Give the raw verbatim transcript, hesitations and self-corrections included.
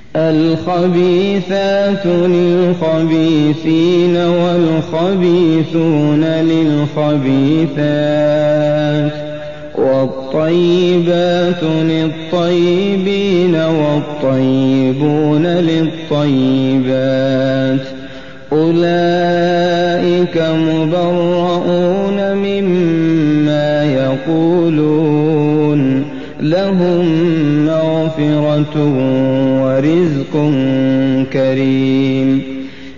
الخبيثات للخبيثين والخبيثون للخبيثات والطيبات للطيبين والطيبون للطيبات أولئك مبرؤون مما يقولون لهم مغفرة ورزق كريم.